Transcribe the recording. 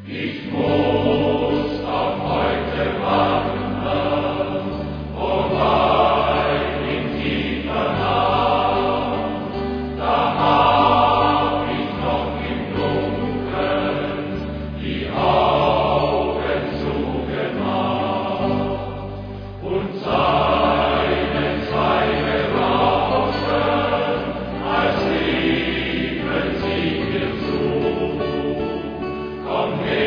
Ich muss auf heute warten, o Weib in tiefer Nacht. Da hab ich noch im Dunkeln die Augen zugemacht und seine Zweige rauschen, als riefen sie mir zu. Komm her.